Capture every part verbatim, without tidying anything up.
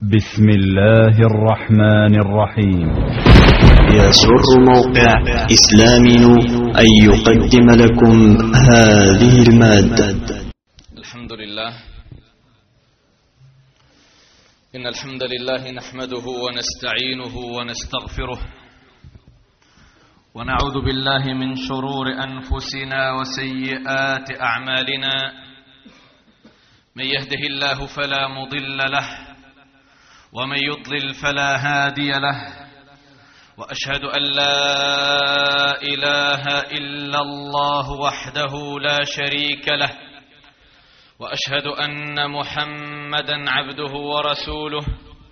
بسم الله الرحمن الرحيم. يسر موقع إسلامي أن يقدم لكم هذه المادة. الحمد لله إن الحمد لله نحمده ونستعينه ونستغفره ونعوذ بالله من شرور أنفسنا وسيئات أعمالنا. من يهده الله فلا مضل له ومن يضلل فلا هادي له، وأشهد أن لا إله إلا الله وحده لا شريك له، وأشهد أن محمدا عبده ورسوله.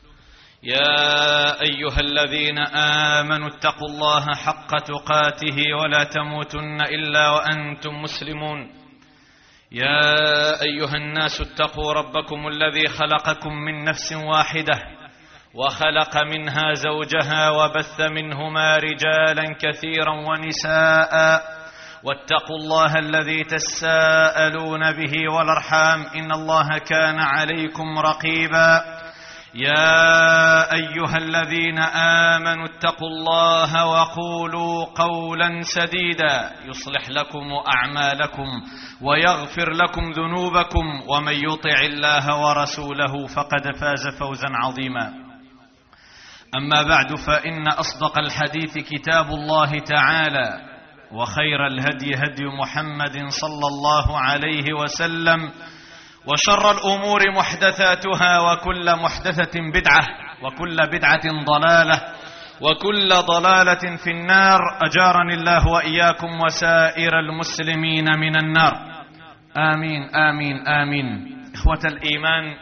يا أيها الذين آمنوا اتقوا الله حق تقاته ولا تموتن إلا وأنتم مسلمون. يا أيها الناس اتقوا ربكم الذي خلقكم من نفس واحدة وخلق منها زوجها وبث منهما رجالا كثيرا ونساء، واتقوا الله الذي تساءلون به والأرحام إن الله كان عليكم رقيبا. يا أيها الذين آمنوا اتقوا الله وقولوا قولا سديدا يصلح لكم أعمالكم ويغفر لكم ذنوبكم، ومن يطع الله ورسوله فقد فاز فوزا عظيما. أما بعد، فإن أصدق الحديث كتاب الله تعالى، وخير الهدي هدي محمد صلى الله عليه وسلم، وشر الأمور محدثاتها، وكل محدثة بدعة، وكل بدعة ضلالة، وكل ضلالة في النار. أجارني الله وإياكم وسائر المسلمين من النار، آمين آمين آمين. إخوة الإيمان،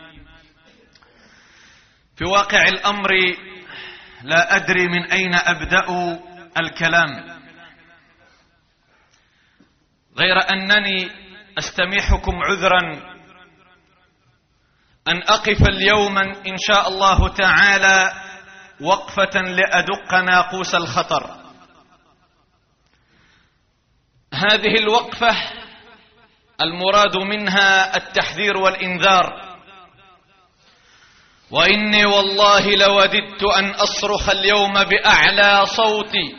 في واقع الأمر لا أدري من أين أبدأ الكلام، غير أنني أستميحكم عذرا أن أقف اليوم إن شاء الله تعالى وقفة لأدق ناقوس الخطر. هذه الوقفة المراد منها التحذير والإنذار، وإني والله لوددت أن أصرخ اليوم بأعلى صوتي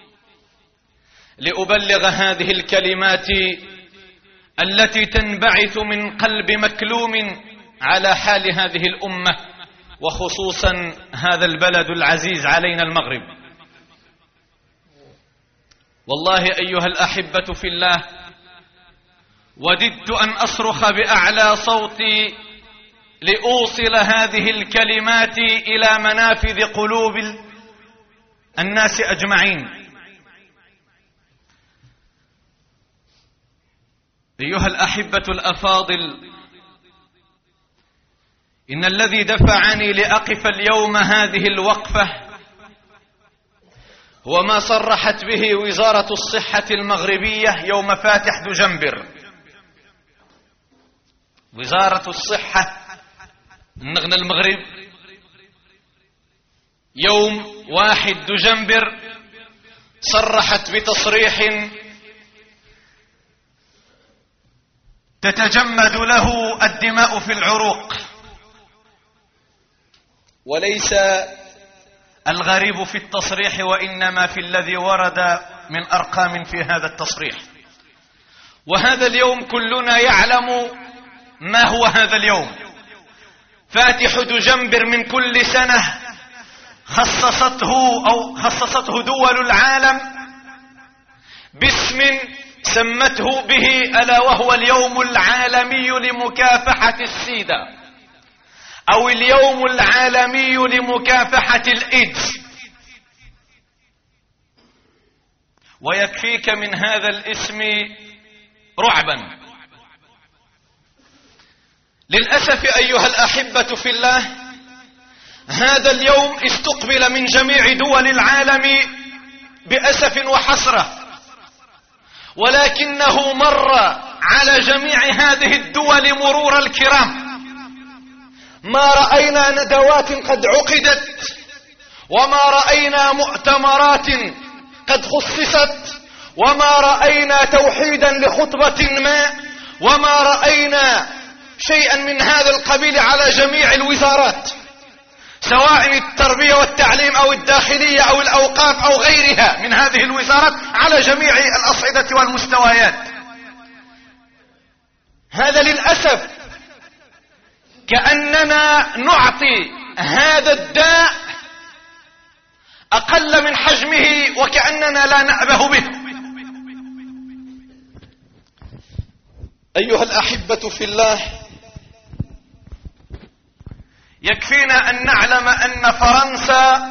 لأبلغ هذه الكلمات التي تنبعث من قلب مكلوم على حال هذه الأمة، وخصوصا هذا البلد العزيز علينا المغرب. والله أيها الأحبة في الله، وددت أن أصرخ بأعلى صوتي لأوصل هذه الكلمات إلى منافذ قلوب الناس أجمعين. أيها الأحبة الأفاضل، إن الذي دفعني لأقف اليوم هذه الوقفة هو ما صرحت به وزارة الصحة المغربية يوم فاتح دجنبر. وزارة الصحة النغنى المغرب يوم واحد دجنبر صرحت بتصريح تتجمد له الدماء في العروق، وليس الغريب في التصريح وإنما في الذي ورد من أرقام في هذا التصريح. وهذا اليوم كلنا يعلم ما هو هذا اليوم. فاتح دجنبر من كل سنة خصصته أو خصصته دول العالم باسم سمته به، ألا وهو اليوم العالمي لمكافحة السيدا، أو اليوم العالمي لمكافحة الإيدز. ويكفيك من هذا الاسم رعبا. للأسف أيها الأحبة في الله، هذا اليوم استقبل من جميع دول العالم بأسف وحسرة، ولكنه مر على جميع هذه الدول مرور الكرام. ما رأينا ندوات قد عقدت، وما رأينا مؤتمرات قد خصصت، وما رأينا توحيدا لخطبة ما، وما رأينا شيئا من هذا القبيل على جميع الوزارات. سواء التربية والتعليم أو الداخلية أو الأوقاف أو غيرها من هذه الوزارات على جميع الأصعدة والمستويات. هذا للأسف كأننا نعطي هذا الداء أقل من حجمه وكأننا لا نأبه به. أيها الأحبة في الله، يكفينا أن نعلم أن فرنسا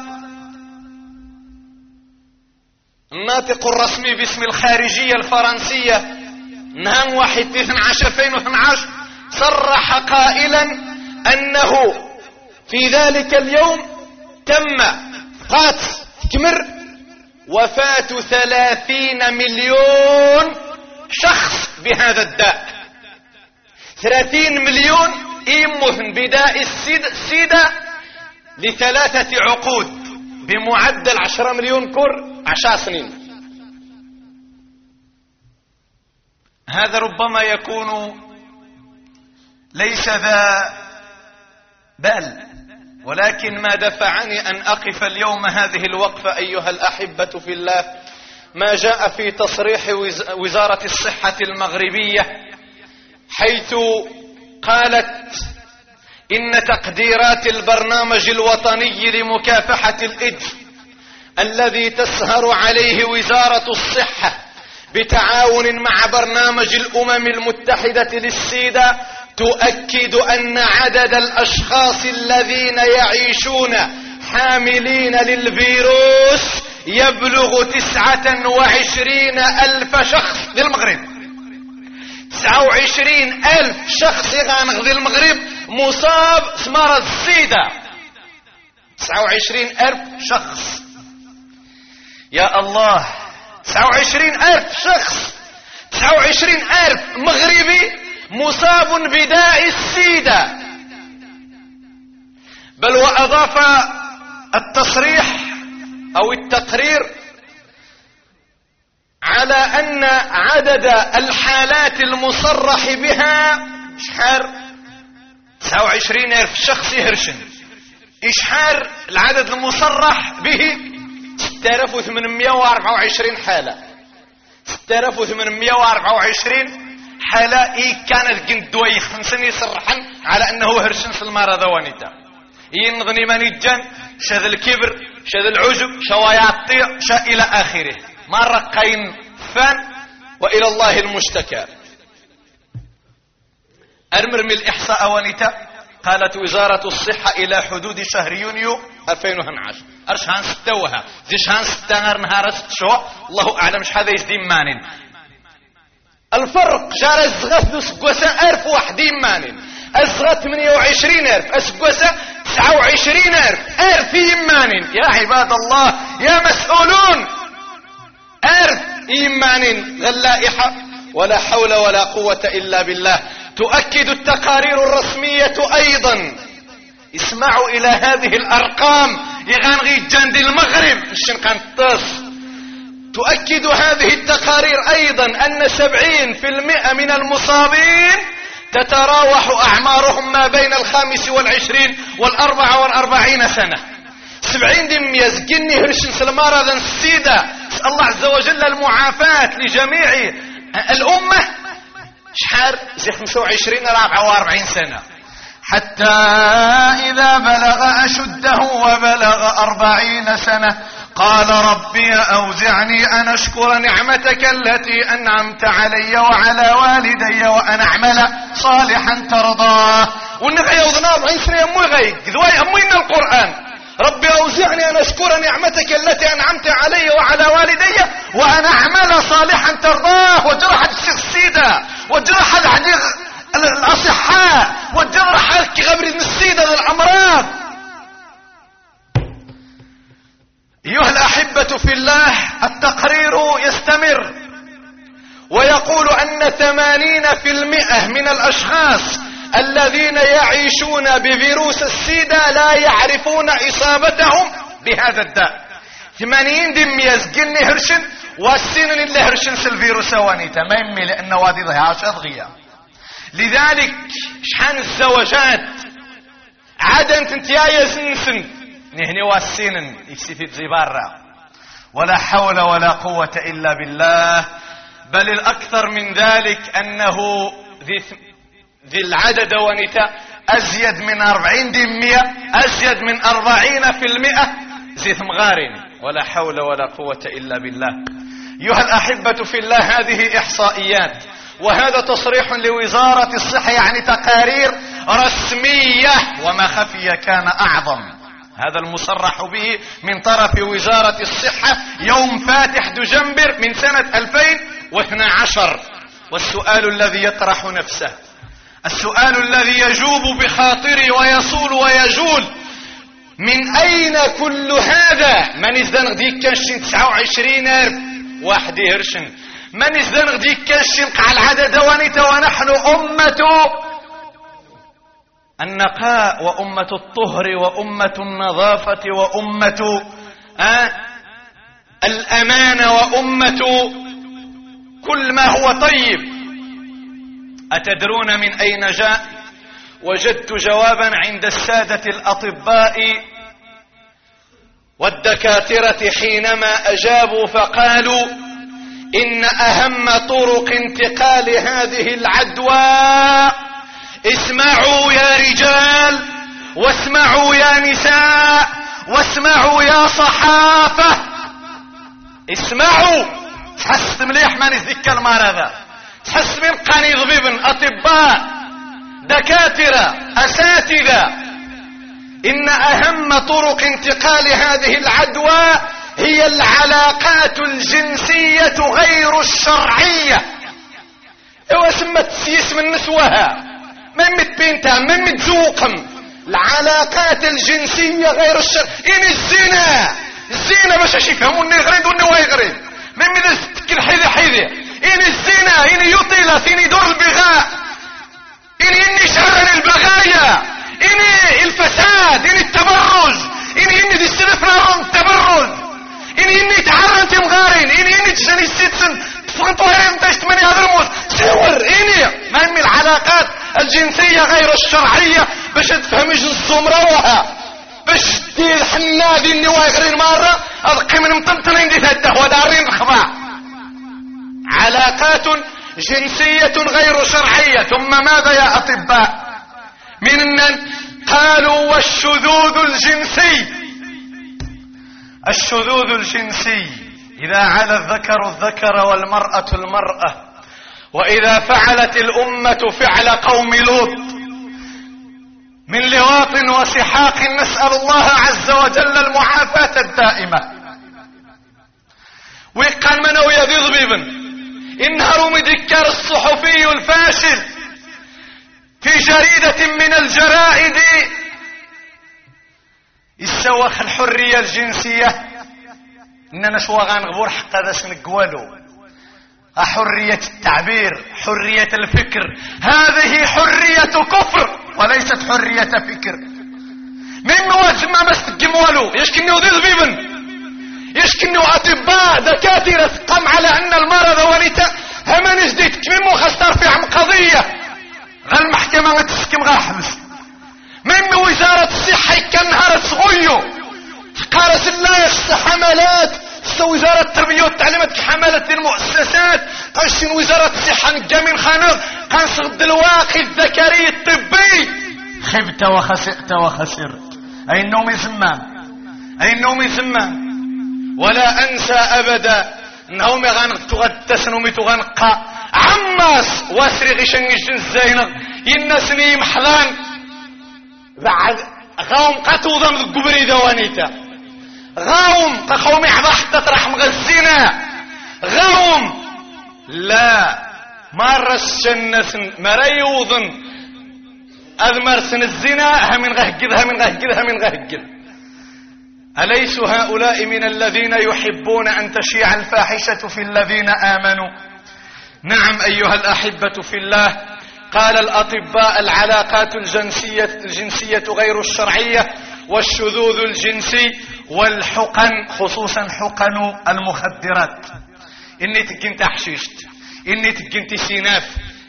الناطق الرسمي باسم الخارجية الفرنسية نهار واحد اثني عشر ألفين واثني عشر صرح قائلا أنه في ذلك اليوم تم قات كمر وفاة ثلاثين مليون شخص بهذا الداء. ثلاثين مليون يموت بداء السيدة لثلاثة عقود بمعدل عشرة مليون كر عشر سنين. هذا ربما يكون ليس ذا بال، ولكن ما دفعني أن أقف اليوم هذه الوقفة أيها الأحبة في الله ما جاء في تصريح وزارة الصحة المغربية، حيث قالت إن تقديرات البرنامج الوطني لمكافحة الإيدز الذي تسهر عليه وزارة الصحة بتعاون مع برنامج الأمم المتحدة للسيدة تؤكد أن عدد الأشخاص الذين يعيشون حاملين للفيروس يبلغ تسعة وعشرين ألف شخص للمغرب. تسعة وعشرين ألف شخص يغانغ المغرب مصاب بمرض السيدة. تسعة وعشرين ألف شخص، يا الله، تسعة وعشرين ألف شخص، تسعة وعشرين ألف مغربي مصاب بداء السيدة. بل وأضاف التصريح أو التقرير على أن عدد الحالات المصرح بها شحال تسعة وعشرين ألف شخص يهرشن. إشحال العدد المصرح به ستة آلاف وثمانمائة وأربعة وعشرين حالة. ستة آلاف وثمانمائة وأربعة وعشرين حالة إيه كانت قندوي خمسين يصرحن على أنه هرشن في المرض ونتا ينغني من الجن شذ الكبر شذ العجب شوايعطي شا إلى آخره مرة قين فان وإلى الله المشتكى. أرمرمي الإحصاء ونتا قالت وزارة الصحة إلى حدود شهر يونيو ألفين واثني عشر أرش هان ستوها زيش هان ستنار نهار ستشو الله أعلم ش هذا يزدين مانين. الفرق جار الزغث دو سقوسة ألف واحدين مانين، الزغث ثمانية وعشرين ألف، السقوسة تسعة وعشرين ألف، ألف يمانين. يا عباد الله يا مسؤولون، ألف يمانين غلائحة ولا حول ولا قوة إلا بالله. تؤكد التقارير الرسمية أيضا، اسمعوا إلى هذه الأرقام يغانغي جاند المغرب الشنقان الطاس. تؤكد هذه التقارير أيضا أن سبعين في المئة من المصابين تتراوح أعمارهم ما بين الخامس والعشرين والأربعة والأربعين سنة. سبعين دم يزقني هرشن سلمارة ذن السيدة. أسأل الله عز وجل المعافاة لجميع الأمة. شحار زي خمسة وعشرين رابعة وأربعين سنة، حتى إذا بلغ أشده وبلغ أربعين سنة قال ربي أوزعني أن أشكر نعمتك التي أنعمت علي وعلى والدي وأن أعمل صالحا ترضاه. ونغي أوزنا أربعين سنة أمي غي ذوي أمينا القرآن. ربي أوزعني أن أشكر نعمتك التي أنعمت علي وعلى والدي وأن أعمل صالحا ترضاه. وجرح السيدة وجرح العديق الأصحاء وجرح غبر السيدة للأمراض. أيها الأحبة في الله، التقرير يستمر ويقول أن ثمانين في المئة من الأشخاص الذين يعيشون بفيروس السيدة لا يعرفون إصابتهم بهذا الداء. ثمانين دم يزقلني هرشن والسنن اللي هرشن سالفيروس وانيتا ما يمي لأن وادي ضيعة أضغية. لذلك شحان الزواجات عادة انت يا يزنسن نهني واسينن يكسيتي تزيبارا. ولا حول ولا قوة إلا بالله. بل الأكثر من ذلك أنه ذي, ذي العدد ونتا أزيد من أربعين دمية أزيد من أربعين في المئة زي ثمغارين. ولا حول ولا قوة إلا بالله. أيها الأحبة في الله، هذه إحصائيات وهذا تصريح لوزارة الصحة، يعني تقارير رسمية، وما خفي كان أعظم. هذا المصرح به من طرف وزارة الصحة يوم فاتح دجنبر من سنة ألفين واثني عشر. والسؤال الذي يطرح نفسه، السؤال الذي يجوب بخاطري ويصول ويجول، من أين كل هذا؟ من إذن غديك كانشين تسعة وعشرين ألف واحد هرشن، من إذن غديك كانشين قع العدد ونتا، ونحن أمة النقاء وأمة الطهر وأمة النظافة وأمة آه الأمانة وأمة كل ما هو طيب. أتدرون من أين جاء؟ وجدت جوابا عند السادة الأطباء والدكاترة حينما أجابوا فقالوا إن أهم طرق انتقال هذه العدوى، اسمعوا يا رجال واسمعوا يا نساء واسمعوا يا صحافة، اسمعوا. تحس مليح ما نزدك المرضى، تحس من قنيض ببن أطباء دكاترة أساتذة. إن أهم طرق انتقال هذه العدوى هي العلاقات الجنسية غير الشرعية. ايوا سمت سيس من نسوها من متبينتها من متزوقم. العلاقات الجنسية غير الشرعية، إن الزنا الزنا باش اش يفهموا اني غريد واني واي غريد من من تكل حيدي حيدي. إن الزنا إن يطيلة إن يدور البغاء إن إني شهر البغايا إن الفساد إن التبرج إن إني دي السلفنا التبرج إن إني تعرنت مغارين إن إني تشاني السيتسن تفغطوها يمتاشت مني هذا الموت سور إني ما من العلاقات الجنسية غير الشرعية باش تفهم جنس زمروها باش دير حنادي إني واغرين مرة أذقي من مطنطنين دي ثلاثة ودارين الخباء. علاقات جنسية غير شرعية. ثم ماذا يا أطباء؟ من قالوا والشذوذ الجنسي. الشذوذ الجنسي إذا علا الذكر الذكر والمرأة المرأة، وإذا فعلت الأمة فعل قوم لوط من لواط وسحاق، نسأل الله عز وجل المعافاة الدائمة. ويقال من هو يذي ضبيبا انهروا مذكر الصحفي الفاشل في جريدة من الجرائد يسوخ الحرية الجنسية. اننا شو غنغبور حق هذا سنقوالو حرية التعبير حرية الفكر. هذه حرية كفر وليست حرية فكر. من واجب ما بستقم والو يشكني وذي ضبيبا يشكنوا أطباء دكاترة قام على أن المرض ونتا هما نجديت كميمو خاص ترفع قضية غا المحكمة ما تسكم غا حبس. من وزارة الصحة كان نهار صغيو قارس الله يخص حملات وزارة التربية والتعليمات حملات للمؤسسات قاشين وزارة الصحة نقا من خانوغ قنصد الواقي الذكري الطبي. خبت وخسئت وخسرت. أي النوم يسمى أي النوم يسمى. ولا أنسى أبدا نوم غانق تغتسن ومي تغنقى عماس واسري غيشن يجن زينق ينسني محلان بعد غاوم قطوضا من القبري دوانيتا غاوم قخومي عضا حتى ترح مغزينا غاوم لا مرس النسن مريوضن أذمرسن الزنا هم من غهقذ هم من غهقذ هم من غهقذ. أليس هؤلاء من الذين يحبون أن تشيع الفاحشة في الذين آمنوا؟ نعم أيها الأحبة في الله. قال الأطباء العلاقات الجنسية, الجنسية غير الشرعية والشذوذ الجنسي والحقن خصوصا حقن المخدرات. إني تكنت حشيشت إني تكنت سيناف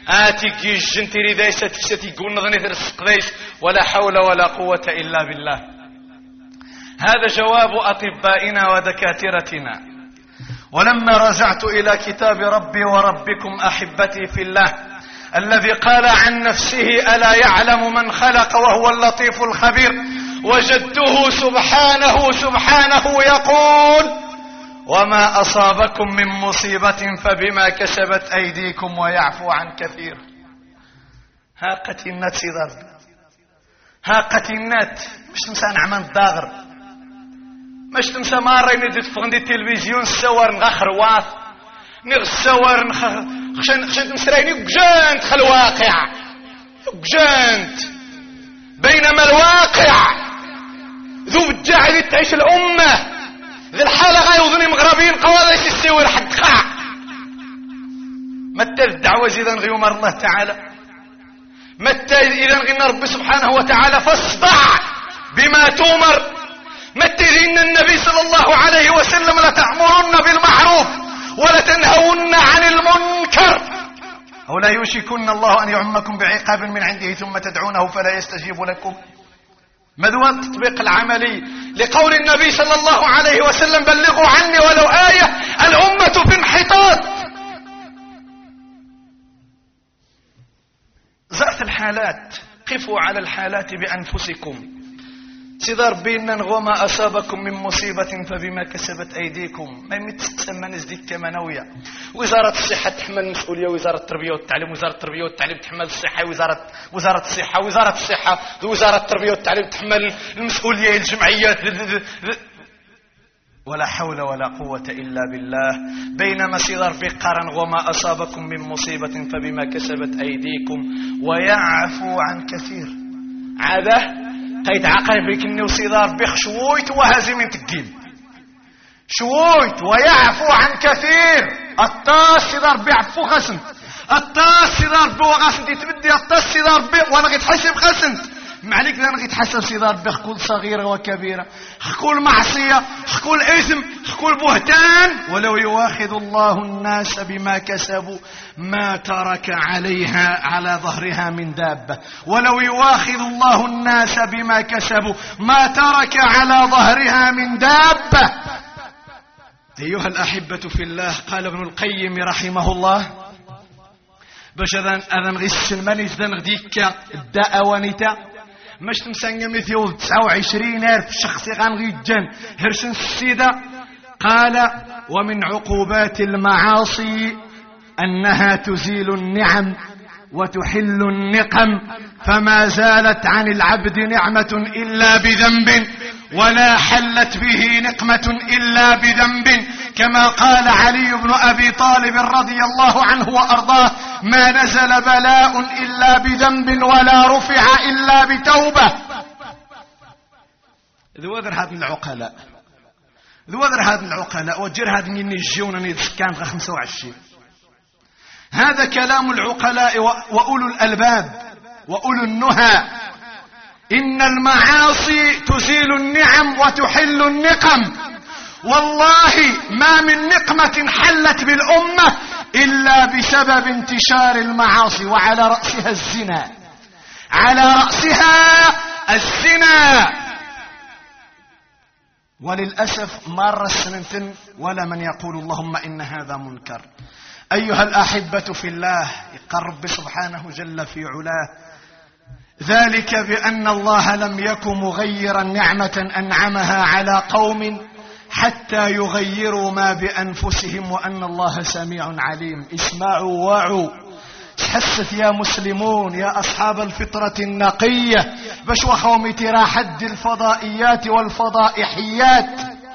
آتي كيش جنتري دايسة تفسدي قول نظني ترسق دايس ولا حول ولا قوة إلا بالله. هذا جواب أطبائنا ودكاترتنا. ولما رجعت إلى كتاب ربي وربكم أحبتي في الله الذي قال عن نفسه ألا يعلم من خلق وهو اللطيف الخبير، وجدته سبحانه سبحانه يقول وما أصابكم من مصيبة فبما كسبت أيديكم ويعفو عن كثير. ها قتينات سيدار، ها قتينات مش تمسى نعمان الداغر، مش تمسى ماري ندت فغندي التلفزيون السوار نغخر واث نغ السوار نخ خشن خشن تمسريني وجانت خل واقع وجانت، بينما الواقع ذو الجاعل تعيش الأمة ذي الحالة غايوظني مغربين قواضيش السوار حد قاع. متى الدعوة إذا غيومر الله تعالى، متى إذا غينا رب سبحانه وتعالى فاصدع بما تومر، متى إن النبي صلى الله عليه وسلم لتأمرن بالمعروف ولتنهون عن المنكر أو لا يوشكن الله أن يعمكم بعقاب من عنده ثم تدعونه فلا يستجيب لكم. ماذا التطبيق العملي لقول النبي صلى الله عليه وسلم بلغوا عني ولو آية، الأمة في انحطاط. زرت الحالات، قفوا على الحالات بأنفسكم. سيدار بينا وما أصابكم من مصيبة فبما كسبت أيديكم. ما يمتسمى نزديك كما نوية. وزارة الصحة تحمل المسؤولية، وزارة التربية والتعليم، وزارة التربية والتعليم تحمل الصحة، وزارة وزارة الصحة وزارة الصحة وزارة التربية والتعليم تحمل المسؤولية الجمعيات، ولا حول ولا قوة إلا بالله. بينما سيدار بقرن وما أصابكم من مصيبة فبما كسبت أيديكم ويعفو عن كثير. عاده قيد عقل بك انه صدار بخ شويت وهزم تقيم شويت ويعفو عن كثير. الطاس صدار بيعفو غسنت، الطاس صدار بو غسنت تبدي، الطاس صدار بي وانا غيتحسب غسنت معليك انا غيتحسب صدار بخ كل صغيره وكبيره، كل معصيه، كل اثم، كل بهتان. ولو يواخذ الله الناس بما كسبوا ما ترك عليها على ظهرها من دابة، ولو يواخذ الله الناس بما كسبوا ما ترك على ظهرها من دابة. أيها الأحبة في الله، قال ابن القيم رحمه الله باش أذن غيس المنيس ذن غديك الداء ونتا مش تمسنجا مثيو تسعة وعشرين ألف شخص غنغيجان هرشن السيدة. قال ومن عقوبات المعاصي أنها تزيل النعم وتحل النقم، فما زالت عن العبد نعمة إلا بذنب ولا حلت به نقمة إلا بذنب، كما قال علي بن أبي طالب رضي الله عنه وأرضاه ما نزل بلاء إلا بذنب ولا رفع إلا بتوبة. ذو ذر هذا العقلاء، ذو ذر هذا العقلاء وجر هذا من يجيونا نتسكان خمسة وعشرين. هذا كلام العقلاء وأولو الألباب وأولو النهى. إن المعاصي تزيل النعم وتحل النقم. والله ما من نقمة حلت بالأمة إلا بسبب انتشار المعاصي، وعلى رأسها الزنا، على رأسها الزنا. وللأسف مر السنتين ولا من يقول اللهم إن هذا منكر. أيها الأحبة في الله، يقرب سبحانه جل في علاه ذلك بأن الله لم يكن مغيرا نعمة أنعمها على قوم حتى يغيروا ما بأنفسهم، وأن الله سميع عليم. اسمعوا واعوا، تحسث يا مسلمون يا أصحاب الفطرة النقية باش وخومي ترى حد الفضائيات والفضائحيات.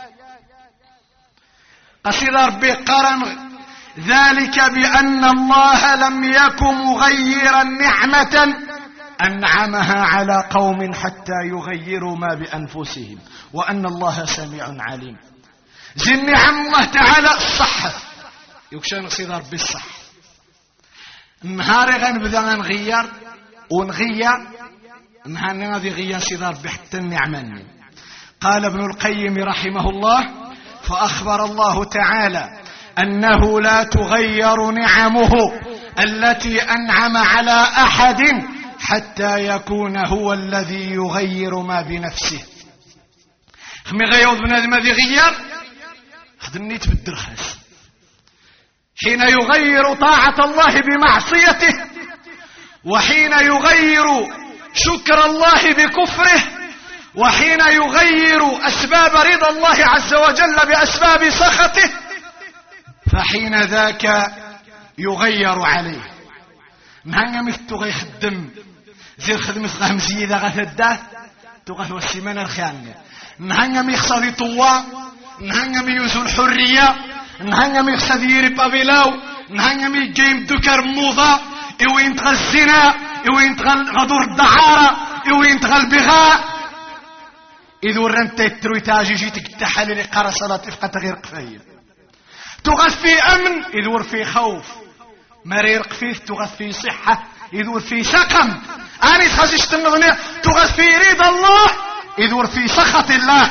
قصيد ربي قرن ذلك بأن الله لم يكن مغيرا نعمة أنعمها على قوم حتى يغيروا ما بأنفسهم، وأن الله سميع عليم. زن نعم الله تعالى الصحة يكشان قصيد ربي الصح. النهار غنبدا نغير ونغير نهار نغادي غير سيد ربي حتى النعمان. قال ابن القيم رحمه الله فأخبر الله تعالى أنه لا تغير نعمه التي أنعم على أحد حتى يكون هو الذي يغير ما بنفسه. خمي غيوض بنادم هذه غير خدني تبدل خاس حين يغير طاعة الله بمعصيته، وحين يغير شكر الله بكفره، وحين يغير أسباب رضا الله عز وجل بأسباب سخطه، فحين ذاك يغير عليه. مهنغا مثل غيخدم زي الخدمة غاه مزيدة غاه الداث تغاه والسيمانة الخيانة، مهنغا ميخصدي طوا، مهنغا ميوزو الحرية، مهنغا ميخصدي يريب أبيلاو، مهنغا ميجيم دوكر موضة، إوين تغى الزنا، إوين تغى غدور الدعارة، إوين تغى البغاء. إذ ورنت الترويتاجي جيتك التحالي لقارة صلاة إفقة غير قفاية تغث في أمن إذ ور في خوف، مريرق فيه تغث في صحة إذ ور في سقم، أنا تخزيش النظنية تغث في رضا الله إذ ور في سخط الله.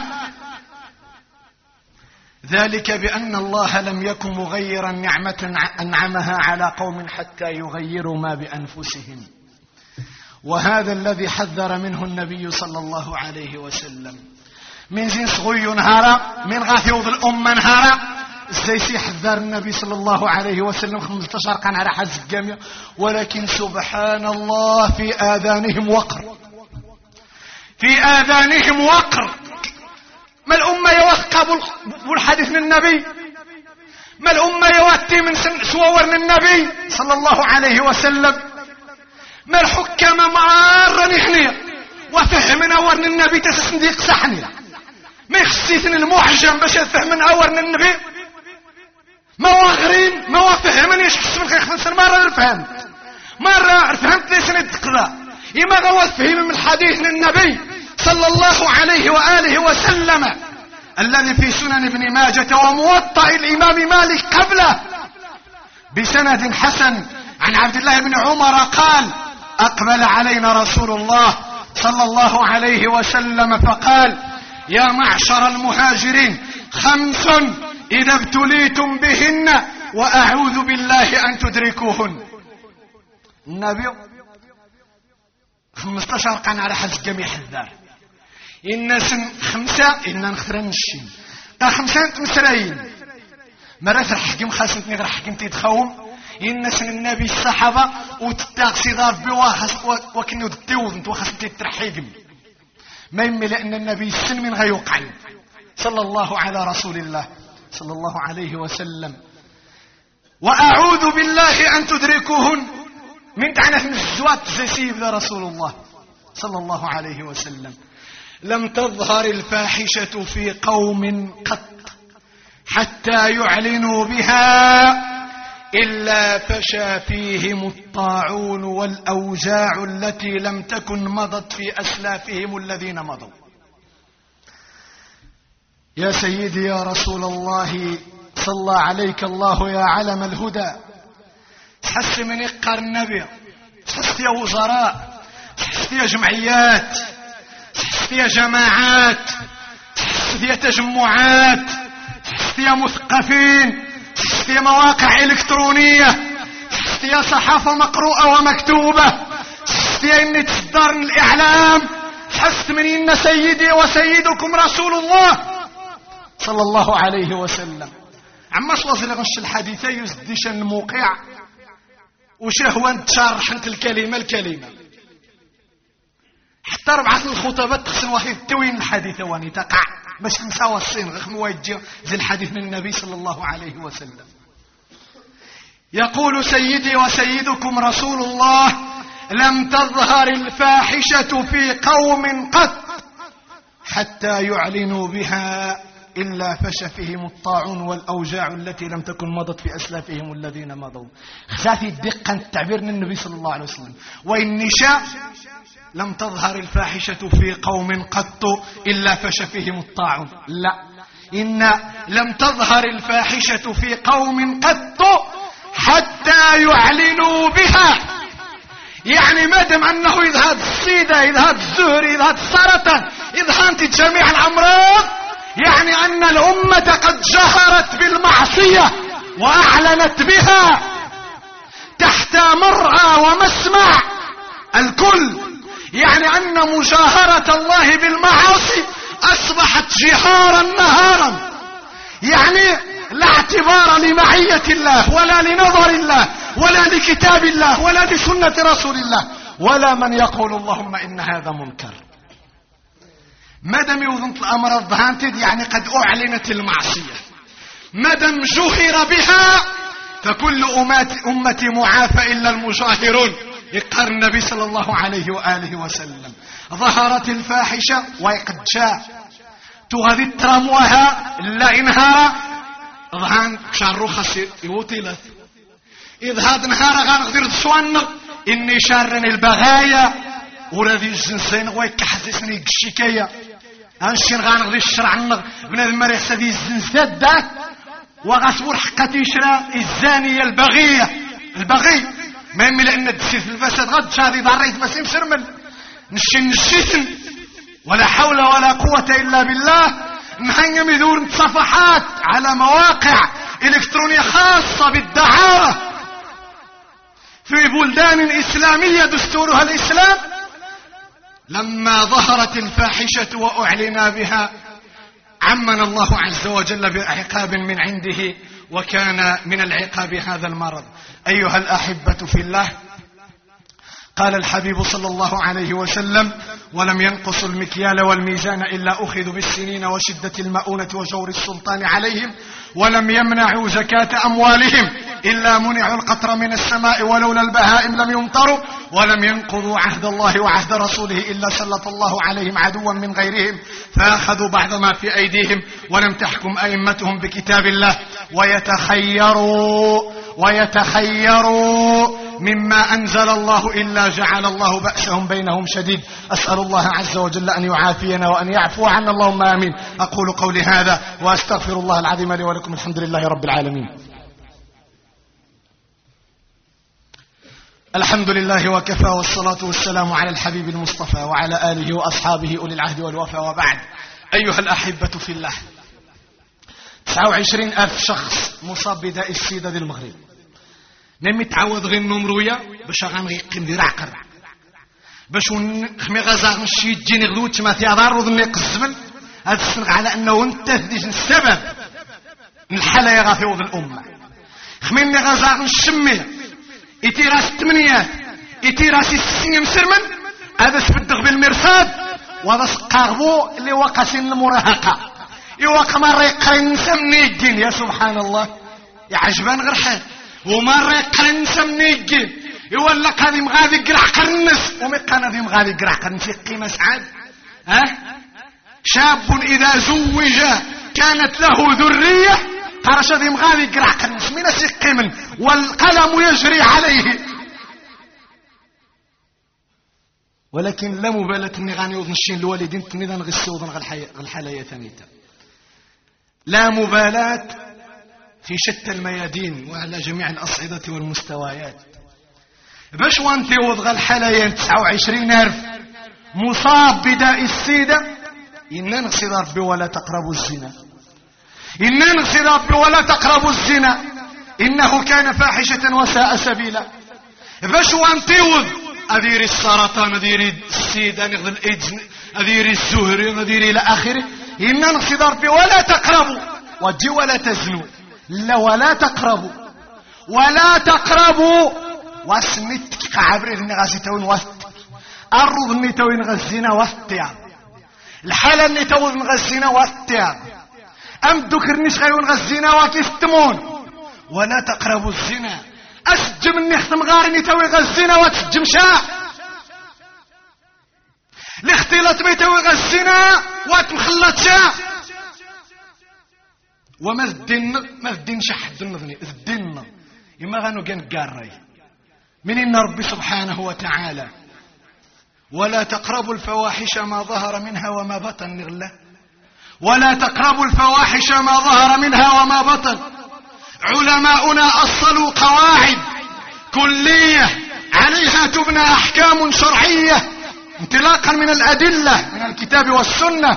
ذلك بأن الله لم يكن مغيرا نعمة أنعمها على قوم حتى يغيروا ما بأنفسهم. وهذا الذي حذر منه النبي صلى الله عليه وسلم. من زين صغي نهارا من غاثيوض الأمة نهارا زي حذر النبي صلى الله عليه وسلم خمسة عشر كان على حز الجامع، ولكن سبحان الله في آذانهم وقر، في آذانهم وقر. ما الأمة يوثق بالحديث من النبي، ما الأمة يوتي من سوور من النبي صلى الله عليه وسلم، ما الحكام معارا نحن وفهمنا ورن النبي تسنديق صحني، ما يخصيثن المعجم باش يفهمنا ورن النبي، ما واغرين ما وفهمني يشخص من خمس مرة فهمت مرة فهمت ليش ندقضى إما غوث فهم من الحديث من النبي صلى الله عليه وآله وسلم الذي في سنن ابن ماجة وموطأ الإمام مالك قبله بسند حسن عن عبد الله بن عمر قال: أقبل علينا رسول الله صلى الله عليه وسلم فقال: يا معشر المهاجرين خمس إذا ابتليتم بهن وأعوذ بالله أن تدركوهن. النبي خمسة عشر كان على حز جميع حذار إن سن خمسة إن نخرن الشين تا خمسة تمسرين مرة الحكم خاصني غير حكم تيتخوم إن سن النبي الصحابة وتتاغسي ضار بواخس وكنو تتوض انتو خاصن تترحيقم ما يمي لأن النبي السن من غيوقع صلى الله على رسول الله صلى الله عليه وسلم. وأعوذ بالله أن تدركوهن من تعنى من الزوات زي سيدنا رسول الله صلى الله عليه وسلم. لم تظهر الفاحشة في قوم قط حتى يعلنوا بها إلا فشى فيهم الطاعون والأوجاع التي لم تكن مضت في أسلافهم الذين مضوا. يا سيدي يا رسول الله صلى عليك الله يا علم الهدى، تحس من يقر النبي، تحس يا وزراء، تحس يا جمعيات، تحس يا جماعات، تحس يا تجمعات، تحس يا مثقفين، تحس يا مواقع إلكترونية، تحس يا صحافة مقروءة ومكتوبة، تحس يا إني تصدر الإعلام، تحس من إن سيدي وسيدكم رسول الله صلى الله عليه وسلم. عما شوصل غش الحديثة يزديش الموقع وشهوان تشارحنت الكلمة الكلمة حتى ربعة الخطبات تخصن واحد توين الحديثة واني تقع باش نساوى الصين غخم وايجي زي الحديث من النبي صلى الله عليه وسلم. يقول سيدي وسيدكم رسول الله: لم تظهر الفاحشة في قوم قط حتى يعلنوا بها إلا فشى فيهم الطاعون والأوجاع التي لم تكن مضت في أسلافهم الذين مضوا. خذاتي الدقة التعبير من النبي صلى الله عليه وسلم. وإن شاء لم تظهر الفاحشة في قوم قط إلا فشى فيهم الطاعون، لا، إن لم تظهر الفاحشة في قوم قط حتى يعلنوا بها، يعني مادام أنه إذا هاد السيدة إذا هاد الزهر إذا هاد السرطان إذا هانت جميع الأمراض، يعني أن الأمة قد جهرت بالمعصية وأعلنت بها. تحت مرأى ومسمع الكل. يعني أن مجاهرة الله بالمعاصي أصبحت جهارا نهارا. يعني لا اعتبار لمعية الله ولا لنظر الله ولا لكتاب الله ولا لسنة رسول الله ولا من يقول اللهم إن هذا منكر. مادام يوضنت الأمر الظهانتد يعني قد أعلنت المعصية، مادام جهر بها فكل أمتي معافى إلا المجاهرون. يقر النبي صلى الله عليه وآله وسلم ظهرت الفاحشة وقد جاء تغذي ترموها لا إنهار ظهان شارو خسير يوطيلت إذ هاد نهار غنقدر تسوان إني شارن البغايا وراذي الجنسين ويكحسسني الشكاية أنشين غنقدر الشرع بنادم مريح سدي الزنزات داك وغاسور حقتي شرا الزانية البغية البغي ما يمي لأن تسير في الفساد غد شادي ضريت بس يمسرمل نشين نشيتن ولا حول ولا قوة إلا بالله. نحن يدور صفحات على مواقع إلكترونية خاصة بالدعارة في بلدان إسلامية دستورها الإسلام. لما ظهرت الفاحشة وأعلنا بها عمنا الله عز وجل بعقاب من عنده وكان من العقاب هذا المرض. أيها الأحبة في الله، قال الحبيب صلى الله عليه وسلم: ولم ينقصوا المكيال والميزان إلا أخذوا بالسنين وشدة المؤونة وجور السلطان عليهم، ولم يمنعوا زكاة أموالهم إلا منعوا القطر من السماء ولولا البهائم لم يمطروا، ولم ينقضوا عهد الله وعهد رسوله إلا سلط الله عليهم عدوا من غيرهم فأخذوا بعض ما في أيديهم، ولم تحكم أئمتهم بكتاب الله ويتخيروا ويتخيروا مما أنزل الله إلا جعل الله بأسهم بينهم شديد. أسأل الله عز وجل أن يعافينا وأن يعفو عنا، اللهم آمين. أقول قولي هذا وأستغفر الله العظيم لي ولكم. الحمد لله رب العالمين. الحمد لله وكفى، والصلاة والسلام على الحبيب المصطفى وعلى آله وأصحابه أولي العهد والوفا، وبعد. أيها الأحبة في الله، تسعة وعشرين ألف شخص مصاب بداء السيدة دي المغرب. نمي تعود غير نمرويا باش غنقيم دير عقر باش خمي غزا نشي تجيني غلوت ما تيضرض نيق الزبل. هذا السنغ على انه انت ديش السبب الحاله يا غافي وذ الامه. خميني غزا نشمي ايتي راس الثمانيات ايتي راس السنين مسرمن هذا سبدغ بالمرصاد وهذا سقاغبو اللي وقاسين المراهقه يوقع مره يقرن سمني الدين. يا سبحان الله، يا عجبان غير حال ومره يقرن سمني الدين يولى قادي مغادي يقرع قرنس ومي قنادي مغادي يقرع قرنس. قيمه سعاد ها شاب اذا زوج كانت له ذريه قرش دي مغادي يقرع قرنس من سقيمن والقلم يجري عليه. ولكن لا مبالاه اني غاني وضنشين الوالدين تنيدا نغسو وضن غالحاله ثانيته. لا مبالاة في شتى الميادين وعلى جميع الأصعدة والمستويات. باش وانتي وضغى الحلايين تسعة وعشرين ألف مصاب بداء السيدة. إنا نغسي ربي ولا تقربوا الزنا، إنا نغسي ربي ولا تقربوا الزنا إنه كان فاحشة وساء سبيلا. باش وانتي وض أديري السرطان أديري السيدة نغذي الإيدز أديري الزهري أديري إلى آخره. إنا نغسي ربي ولا تقربوا وجي ولا تزنوا لا ولا تقربوا ولا تقربوا واسمتك عبري اني غازي توين وسط الرض اني توين غزينا وسطيا الحالة اني توين غزينا وسطيا ام دكرنيش غيون غزينا وكيستمون ولا تقربوا الزنا اسجم اني اختم غارني توين غزينا وتسجم شاء الاختلاط بيتوي غزينا واتمخلط شاء وما الدين ما الدين شحد النظني الدين إما غانو كان قاري من إن ربي سبحانه وتعالى ولا تقربوا الفواحش ما ظهر منها وما بطن نغلا ولا تقربوا الفواحش ما ظهر منها وما بطن. علماؤنا أصلوا قواعد كلية عليها تبنى أحكام شرعية انطلاقا من الأدلة من الكتاب والسنة.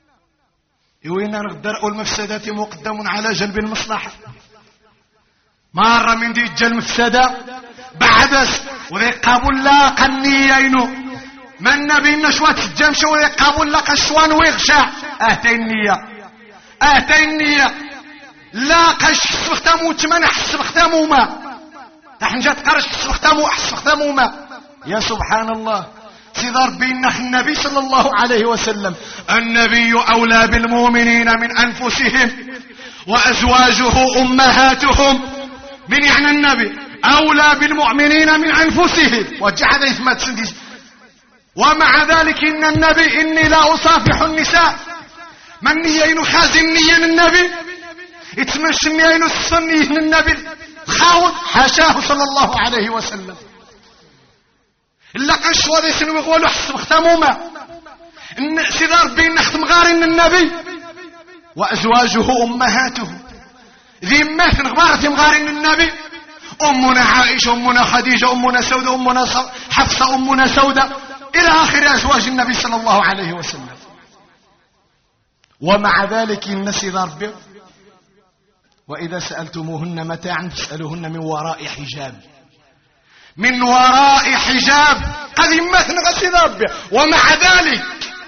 وإن درء المفسدات مقدم على جلب المصلحة. مرة من دي جل مفسدة بعدس وذي قابل لا قنيينو من النبي نشوات الجمش وذي قابل لا قشوان ويغشع اهتي النية اهتي النية لا قش سبختمو تمن حس بختمو ما تحن جات قرش حس بختمو حس بختمو ما يا سبحان الله سيد ربي إنه النبي صلى الله عليه وسلم النبي أولى بالمؤمنين من أنفسهم وأزواجه أمهاتهم من يعني النبي أولى بالمؤمنين من أنفسهم وجعل إثمات سنديس ومع ذلك إن النبي إني لا أصافح النساء من نيين خازن نيين النبي يتمنش نيين السنين النبي خاون حاشاه صلى الله عليه وسلم إلا قنشوا ذي سنوي غولو حسب ختموما سيد ربي نختم غارين النبي وأزواجه أمهاته ذي مات نغبارة مغارين النبي أمنا عائشة أمنا خديجة أمنا سودة أمنا حفصة أمنا سودة إلى آخر أزواج النبي صلى الله عليه وسلم. ومع ذلك إن سيد ربي وإذا سألتموهن متاعا فاسألوهن من وراء حجاب من وراء حجاب قد يمثل غسيد ربي. ومع ذلك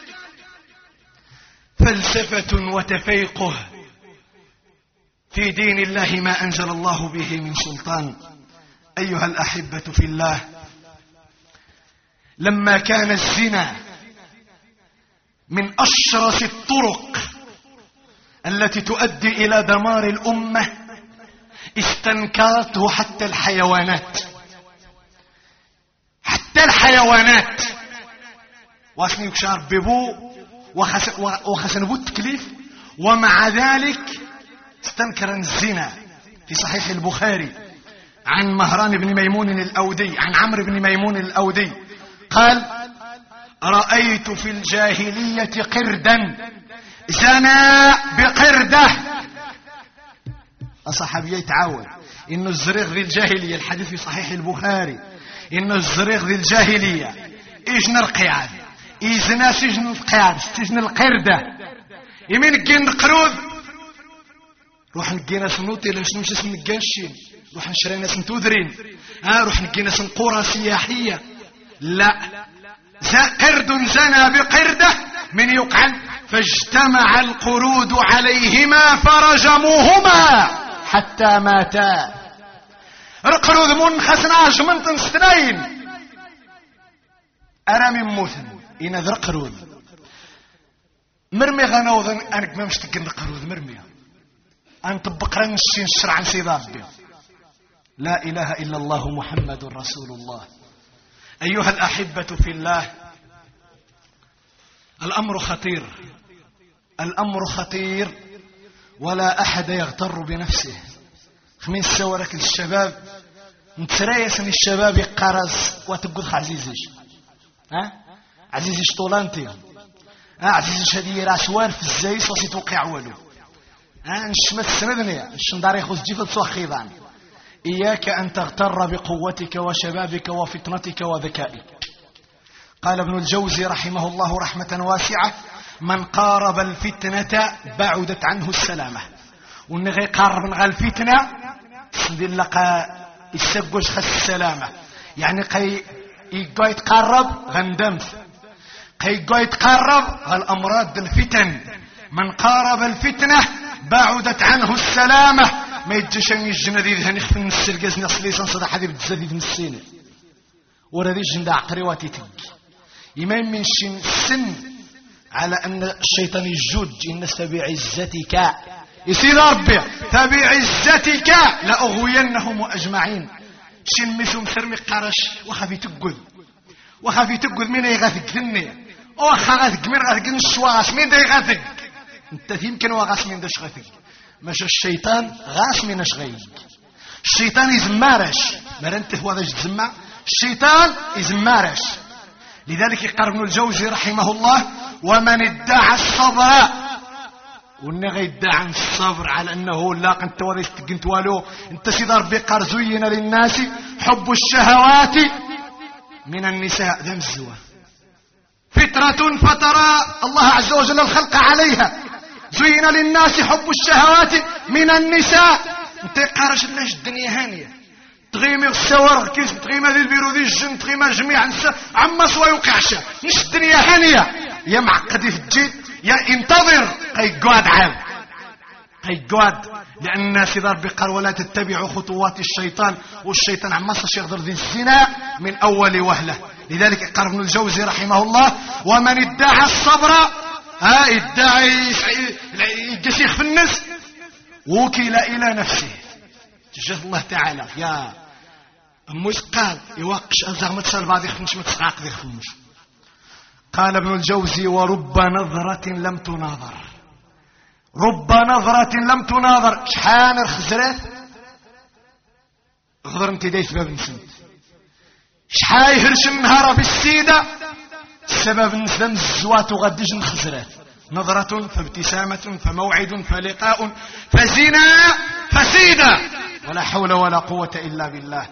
فلسفة وتفيقه في دين الله ما أنزل الله به من سلطان. أيها الأحبة في الله، لما كان الزنا من أشرس الطرق التي تؤدي إلى دمار الأمة استنكرته حتى الحيوانات حتى الحيوانات واسمي يكشار ببو وخسنبو التكليف. ومع ذلك استنكر الزنا في صحيح البخاري عن مهران بن ميمون الأودي عن عمرو بن ميمون الأودي قال: رأيت في الجاهلية قردا زنا بقردة. الصحابي يتعود إنه الزريغ ذي الجاهلية، الحديث في صحيح البخاري، إنه الزريغ ذي الجاهلية إجن القياد إزنا سجن القياد سجن القردة يمين الجن قرود روح نجينا سنوتي لاش نمشي سنقاشين روح نشرينا سنتوذرين ها روح نجينا سنقورة سياحية. لا، قرد زنا بقردة من يقعد فاجتمع القرود عليهما فرجموهما حتى ماتا. القرود منخسن عجمن تنستنين أرامي موثن إن ذا قرود مرمي غنوضن أنك ما مشتقن القرود مرمي أن تبقرن الشين الشرع عن سيد ربي. لا إله إلا الله محمد رسول الله. أيها الأحبة في الله، الأمر خطير الأمر خطير ولا أحد يغتر بنفسه. خميس سورك الشباب نتريس من الشباب يقرز وتقول عزيزيش ها عزيزيش طولانتي ها عزيزيش هذه راسوان في الزيس وسي توقع ولو ها نشمت سندني نشندار يخوز جيفة سوى خيضان. إياك أن تغتر بقوتك وشبابك وفتنتك وذكائك. قال ابن الجوزي رحمه الله رحمة واسعة: من قارب الفتنة بعدت عنه السلامة. ونغي قارب نغا الفتنة سندل لقى يسقوش خس السلامة. يعني قي يقوى يتقرب غندمت قي يقوى يتقرب غالأمراض الفتن. من قارب الفتنة بعدت عنه السلامة. ما يجيش يجينا ذي ذهن يخفي من السرقاز نصلي سنصد حدي بتزاديد من السنة ورا ذي جندا عقريواتي تج يمين من شين سن على أن الشيطان يجود إن فبعزتك يسير ربي فبعزتك لأغوينهم أجمعين. شين مسوم سرمي قرش وخافي تقول وخافي تقول مين يغاثق ذني وخا غاثق مين غاثق نشواس مين دا يغاثق انت يمكن وغاس مين داش غاثق مش الشيطان غاس من شغيك. الشيطان يزمارش مرنته هو ذا جزمع الشيطان يزمارش. لذلك يقال ابن الجوزي رحمه الله: ومن ادعى الصبر ونغي يدعى الصبر على انه لا قنت وريس تقنت والو انت سيد ربي قال: زين للناس حب الشهوات من النساء ذم الزوا فترة فترى الله عز وجل الخلق عليها. زين للناس حب الشهوات من النساء انت قارش لناش الدنيا هانية تغيمي السوار كيس تغيمي هذه البيرو دي الجن تغيمي جميع النساء عما سوا يوقعش نش الدنيا هانية يا معقدي في الجيد يا انتظر قيقعد عام قيقعد لأن الناس إذا ربي قال ولا تتبعوا خطوات الشيطان والشيطان عما ساش يغدر ذي الزنا من أول وهلة. لذلك قال ابن الجوزي رحمه الله ومن ادعى الصبر ها ادعى يجسيخ في الناس وكل إلى نفسه تجاه الله تعالى يا أموش قال يوقش أزاغ متسال بعض يخفنش متسقاق ذي خفنش. قال ابن الجوزي ورب نظرة لم تناظر رب نظرة لم تناظر شحال الخزرات غضر انت دايت باب نسنت شحال يهرش النهار في السيدة السبب نسلم الزوات وغدج الخزرات نظرة فابتسامة فموعد فلقاء فزنا فسيدة ولا حول ولا قوة إلا بالله.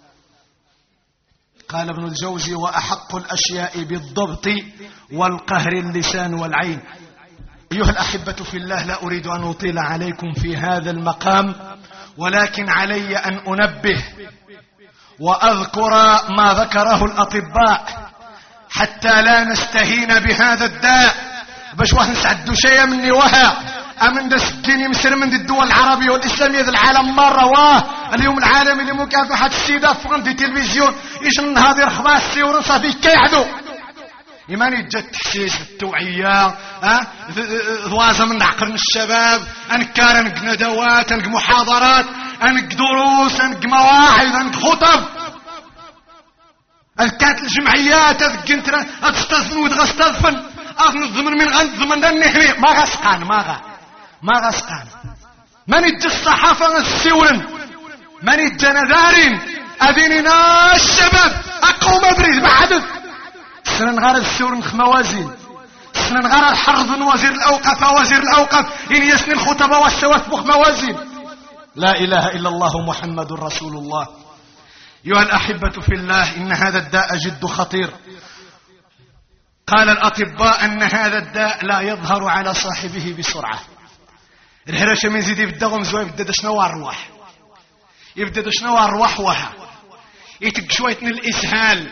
قال ابن الجوزي وأحق الأشياء بالضبط والقهر اللسان والعين. أيها الأحبة في الله لا أريد أن أطيل عليكم في هذا المقام ولكن علي أن أنبه وأذكر ما ذكره الأطباء حتى لا نستهين بهذا الداء باش واحد نسعدوا شيء مني وها أمن دا سكيني مسر من الدول العربية والإسلامية العالم مرة واه اليوم العالمي لمكافحة السيدة فرنت التلفزيون إيش النهاضر خماس سيورن صافي كيعدو إيماني جات تحسيس التوعية ها ذوازة من عقل الشباب أنكار أنك ندوات أنك محاضرات أنك دروس أنك مواعظ أنك خطب أذكات الجمعيات أذك انت أتستثن وتغستثفن أظن الزمن من غنت زمن دا النهري ما غسقان ما غا ما غسقان من يجي الصحافة السورن من يجي نذارين أذيننا الشباب أقوم أبريد بعدد سنن غار السورن خموازين سنن غار الحرض وزير الأوقاف وزير الأوقاف إن يسن الخطبة والسواف بخموازين. لا إله إلا الله محمد رسول الله. أيها الأحبة في الله إن هذا الداء جد خطير. قال الأطباء أن هذا الداء لا يظهر على صاحبه بسرعة. الهرشة من زيد يبدأ زوي يبدأ شنو الروح يبدأ شنو الروح وها يتق شوية من الإسهال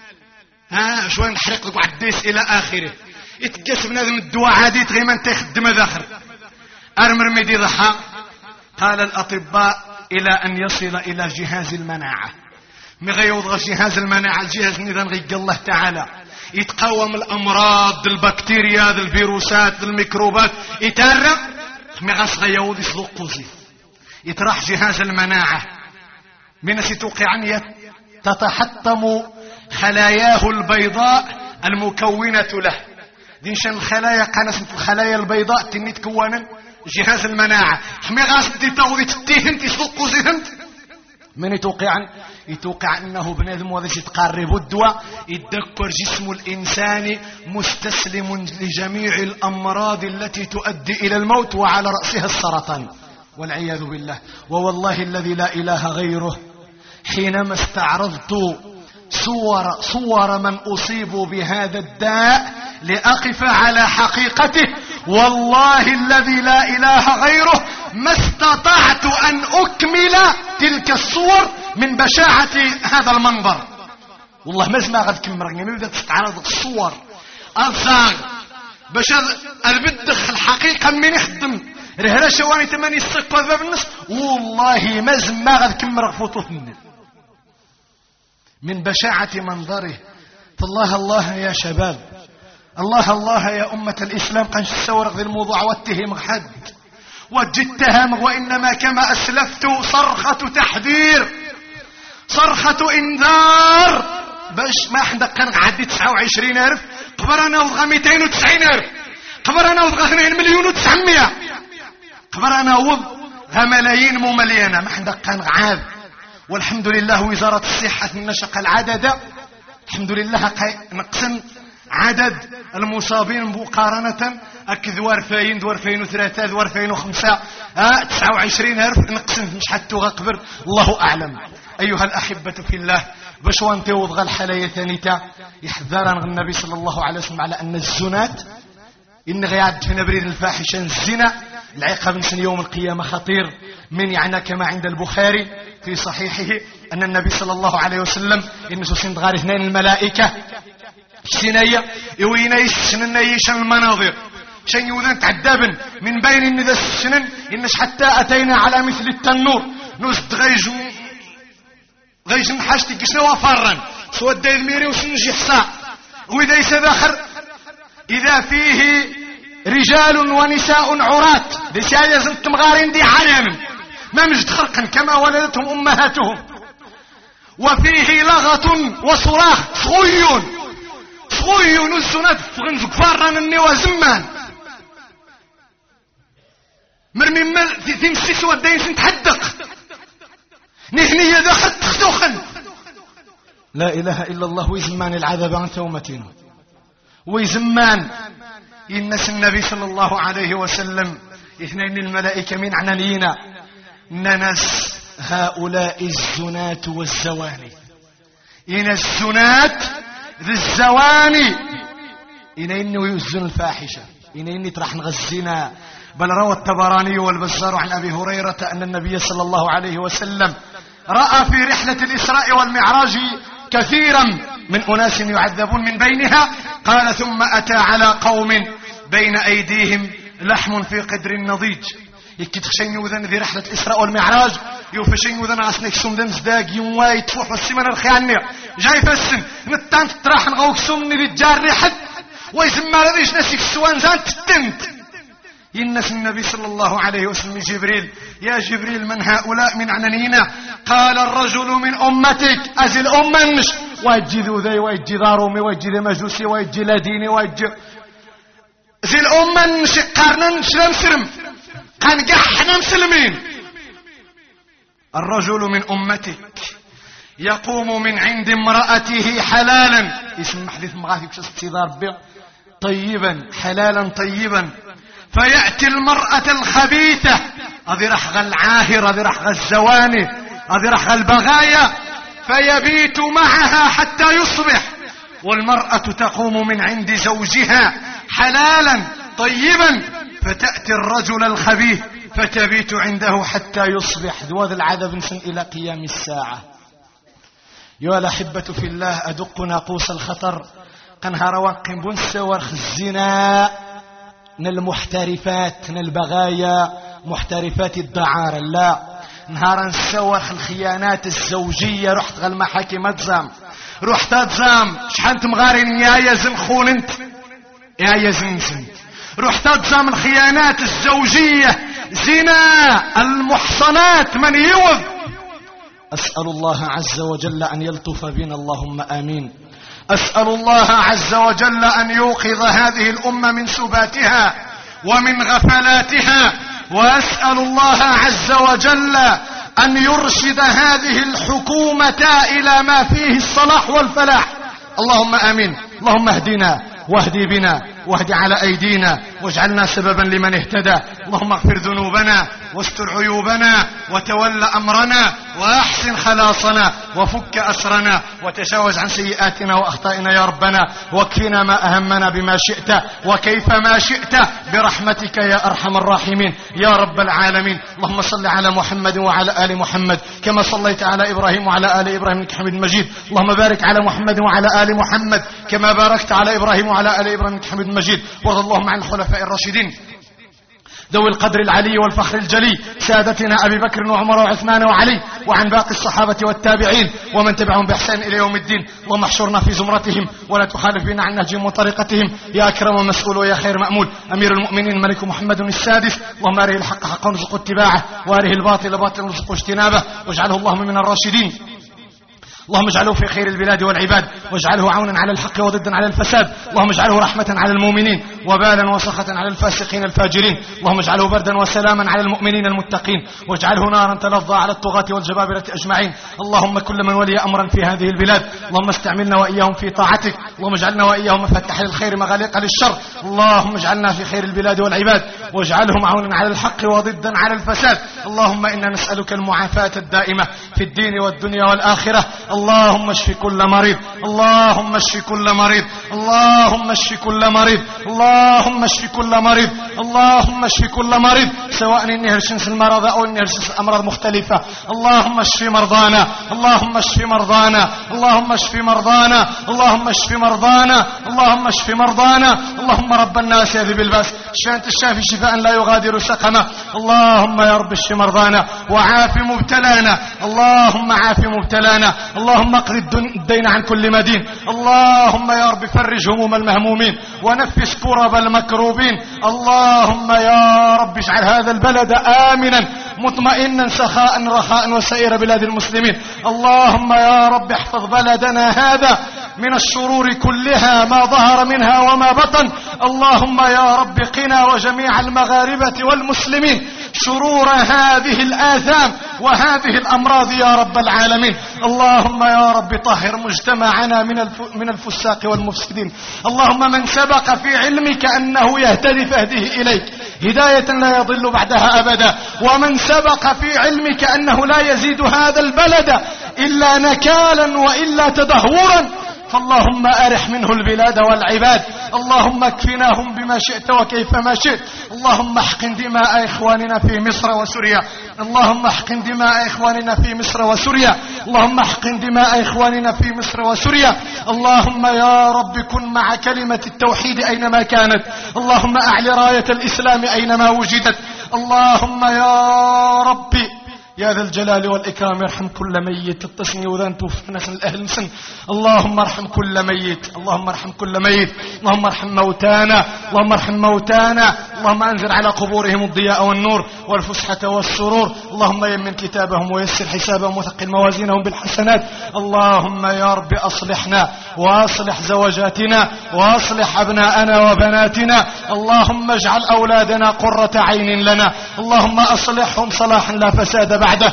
ها شوية نحرق لك وعديس إلى آخره يتقاس بنادم الدواء عادي تغيما انت يخدم ذاخر أرمر ميدي ضحى. قال الأطباء إلى أن يصل إلى جهاز المناعة مغيوض جهاز المناعة الجهاز نظام غيق الله تعالى يتقاوم الأمراض البكتيريا الفيروسات الميكروبات يتارى مغاس غيوض يصدق قوزي يتراح جهاز المناعة من ستوقع تتحطم خلاياه البيضاء المكونة له دينشان الخلايا قناة الخلايا البيضاء تني تكونا جهاز المناعة مغاس تتاوضي تتيهن تصدق قوزيهن من يتوقع يتوقع أنه بنادم وذا يتقرب الدواء يتذكر جسم الإنسان مستسلم لجميع الأمراض التي تؤدي إلى الموت وعلى رأسها السرطان والعياذ بالله. ووالله الذي لا إله غيره حينما استعرضت صور, صور من أصيبوا بهذا الداء لأقف على حقيقته والله الذي لا إله غيره ما استطعت أن أكمل تلك الصور من بشاعة هذا المنظر. والله ما زما غاد كمل راني نبدا تستعرض الصور أصاغ باش أبدخ الحقيقة من يخدم رهلا شواني تماني السق وذباب النص والله ما زما غاد كمل فوتوه من بشاعة منظره. فالله الله يا شباب الله الله يا أمة الإسلام قنش السورق ذي الموضوع واتهم حد وجدتهم وإنما كما أسلفت صرخة تحذير صرخة إنذار باش ما حدا كان عدي تسعة وعشرين ألف قبرنا وضغى مئتين وتسعين ألف قبرنا وضغى اثنين مليون وتسعمية قبرنا وضغى ملايين مو مليانة ما حدا كان عاد. والحمد لله وزارة الصحة نشق العدد الحمد لله نقسم عدد المصابين مقارنة أكد وارفين دوارفين وثلاثة دوارفين وخمسة اه تسعة وعشرين ألف نقسم مش حتى غقبر الله أعلم. أيها الأحبة في الله باش وانت وضغى الحلايا ثانيتا يحذرنا النبي صلى الله عليه وسلم على أن الزنات إن غياد في نبريد الفاحشة الزنا العقاب نسن يوم القيامة خطير من يعني كما عند البخاري في صحيحه أن النبي صلى الله عليه وسلم إن سوسين غار اثنين الملائكة سينية يوينيش سننيش المناظر شن يوذن تعدابن من بين الندى السنن إنش حتى أتينا على مثل التنور نوزد غيج غيج نحاشتي كشنا وفرا سوى الدايد ميري وسنجي حصاء وإذا يسداخر إذا فيه رجال ونساء عرات لسايا زلت مغارين دي حنان ما مجد خرقا كما ولدتهم أمهاتهم وفيه لغة وصراخ صغيون صغيون الزنات فغنزك فارا النوى زمان مرمي مال في مسيس ودين سنتحدق نهنية دخل تختوخن لا إله إلا الله ويزمان العذاب عن تومتنا ويزمان إنس النبي صلى الله عليه وسلم اثنين الملائكة من عنانينا ننس هؤلاء الزنات والزواني إن الزنات ذي الزواني إن إنه يزن الفاحشة إن إني ترح نغزنا بل روى الطبراني والبزار عن أبي هريرة أن النبي صلى الله عليه وسلم رأى في رحلة الإسراء والمعراج كثيرا من أناس يعذبون من بينها قال ثم أتى على قوم بين أيديهم لحم في قدر النضيج يكتخشين يوذن ذي رحلة الإسراء والمعراج يوفشين يوذن عسنك سمدن زداق يواي تفوح والسمن الخيانية جاي فالسن نتان تتراح نغوك سمني للجار ريحد ويسمى لذيش نسيك السوان زان تتنت ينس النبي صلى الله عليه وسلم جبريل يا جبريل من هؤلاء من عنانينا قال الرجل من أمتك أزل أمنش ويجي ذو ذي ويجي ضارومي ويجي ذي مجوسي ويجي لديني ويجي زل أمنش قارنن شلم سرم قان قحنا مسلمين الرجل من أمتك يقوم من عند امرأته حلالا اسم حديث مغاثي بشس استيضار بيع طيبا حلالا طيبا فيأتي المرأة الخبيثة هذه رحغ العاهرة هذه رحغ الزواني هذه رحغ البغايا فيبيت معها حتى يصبح والمرأة تقوم من عند زوجها حلالا طيبا فتأتي الرجل الخبيث فتبيت عنده حتى يصبح ذو ذا العذاب نسن إلى قيام الساعة يا الأحبة في الله أدق ناقوس الخطر قنهار وقم بنس ورخ الزنا نالمحترفات نالبغايا محترفات الدعارة لا نهارا نسوخ الخيانات الزوجية رحت غل محاكم تزام رحت تزام شحال تمغارين يا يزن خون انت يا يزن سن رحت تزام الخيانات الزوجية زنا المحصنات من يوذ أسأل الله عز وجل أن يلطف بنا اللهم آمين أسأل الله عز وجل أن يوقظ هذه الأمة من سباتها ومن غفلاتها وأسأل الله عز وجل أن يرشد هذه الحكومة إلى ما فيه الصلاح والفلاح اللهم آمين اللهم اهدنا واهدي بنا واهدي على أيدينا واجعلنا سببا لمن اهتدى اللهم اغفر ذنوبنا واستر عيوبنا وتول أمرنا وأحسن خلاصنا وفك أسرنا وتجاوز عن سيئاتنا وأخطائنا يا ربنا واكفنا ما أهمنا بما شئت وكيف ما شئت برحمتك يا أرحم الراحمين يا رب العالمين اللهم صل على محمد وعلى آل محمد كما صليت على إبراهيم وعلى آل إبراهيم إنك حميد مجيد اللهم بارك على محمد وعلى آل محمد كما باركت على إبراهيم وعلى آل إبراهيم إنك حميد مجيد وارض اللهم عن الخلفاء الراشدين ذوي القدر العلي والفخر الجلي سادتنا أبي بكر وعمر وعثمان وعلي وعن باقي الصحابة والتابعين ومن تبعهم بإحسان إلى يوم الدين اللهم احشرنا في زمرتهم ولا تخالف بنا عن نهجهم وطريقتهم يا أكرم مسؤول ويا خير مأمول أمير المؤمنين ملك محمد السادس اللهم أره الحق حقا وارزق اتباعه وأره الباطل باطلا وارزق اجتنابه واجعله اللهم من الراشدين اللهم اجعله في خير البلاد والعباد واجعله عونا على الحق وضدا على الفساد اللهم اجعله رحمة على المؤمنين وبالا وسخة على الفاسقين الفاجرين اللهم اجعله بردا وسلاما على المؤمنين المتقين واجعله نارا تلظى على الطغاة والجبابرة أجمعين اللهم كل من ولي أمرا في هذه البلاد اللهم استعملنا وإياهم في طاعتك اللهم اجعلنا وإياهم مفاتيح للخير مغاليق للشر اللهم اجعلنا في خير البلاد والعباد واجعلهم عونا على الحق وضدا على الفساد اللهم إنا نسألك المعافاة الدائمة في الدين والدنيا والآخرة اللهم اشف كل مريض، اللهم اشف كل مريض، اللهم اشف كل مريض، اللهم اشف كل مريض، اللهم اشف كل مريض، سواء اني هرشنس المرض او اني هرشنس امراض مختلفه. اللهم اشف مرضانا، اللهم اشف مرضانا، اللهم اشف مرضانا، اللهم اشف مرضانا، اللهم اشف مرضانا. اللهم رب الناس يذهب الباس، اشف انت الشافي شفاء لا يغادر سقما. اللهم يا رب اشف مرضانا وعاف مبتلانا، اللهم عاف مبتلانا، اللهم اقض الدين عن كل مدين، اللهم يا رب فرج هموم المهمومين ونفس كرب المكروبين. اللهم يا رب اجعل هذا البلد آمنا مطمئنا سخاء رخاء وسائر بلاد المسلمين. اللهم يا رب احفظ بلدنا هذا من الشرور كلها ما ظهر منها وما بطن. اللهم يا رب قنا وجميع المغاربة والمسلمين شرور هذه الآثام وهذه الأمراض يا رب العالمين. اللهم يا رب طهر مجتمعنا من من الفساق والمفسدين. اللهم من سبق في علمك أنه يهتدي فاهده إليك هداية لا يضل بعدها أبدا، ومن سبق في علمك أنه لا يزيد هذا البلد إلا نكالا وإلا تدهورا فاللهم أرح منه البلاد والعباد. اللهم اكفناهم بما شئت وكيفما شئت. اللهم احقن دماء إخواننا في مصر وسوريا، اللهم احقن دماء إخواننا في مصر وسوريا، اللهم احقن دماء إخواننا في مصر وسوريا. اللهم يا رب كن مع كلمة التوحيد أينما كانت، اللهم أعل راية الإسلام أينما وجدت. اللهم يا ربي يا ذا الجلال والإكرام ارحم كل ميت اتصني وذا توفنا سن الأهل مسن. اللهم ارحم كل ميت، اللهم ارحم كل ميت، اللهم ارحم موتانا، اللهم ارحم موتانا، اللهم انزل على قبورهم الضياء والنور والفسحة والسرور. اللهم يمن كتابهم ويسر حسابهم وثقل موازينهم بالحسنات. اللهم يا رب أصلحنا وأصلح زوجاتنا وأصلح أبناءنا وبناتنا. اللهم اجعل أولادنا قرة عين لنا، اللهم أصلحهم صلاحا لا فساد بعده.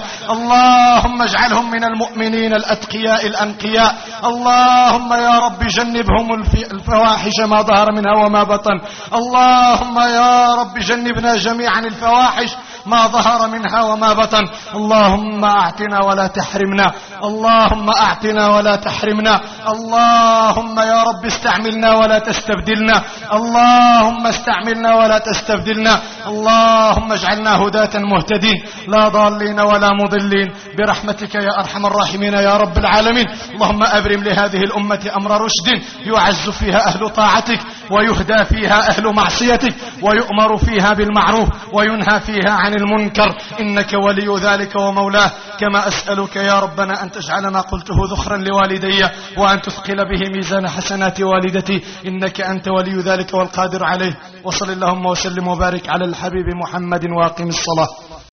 اللهم اجعلهم من المؤمنين الأتقياء الأنقياء. اللهم يا رب جنبهم الفواحش ما ظهر منها وما بطن. اللهم يا رب جنبنا جميعا الفواحش ما ظهر منها وما بطن. اللهم أعطنا ولا تحرمنا، اللهم أعطنا ولا تحرمنا. اللهم يا رب استعملنا ولا تستبدلنا، اللهم استعملنا ولا تستبدلنا. اللهم اجعلنا هداة مهتدين لا ضالين ولا مضلين برحمتك يا أرحم الراحمين يا رب العالمين. اللهم أبرم لهذه الأمة أمر رشد يعز فيها أهل طاعتك ويهدى فيها أهل معصيتك ويؤمر فيها بالمعروف وينهى فيها عن المنكر، إنك ولي ذلك ومولاه. كما أسألك يا ربنا أن تجعل ما قلته ذخرا لوالدي وأن تثقل به ميزان حسنات والدتي، إنك أنت ولي ذلك والقادر عليه. وصل اللهم وسلم وبارك على الحبيب محمد واقم الصلاة.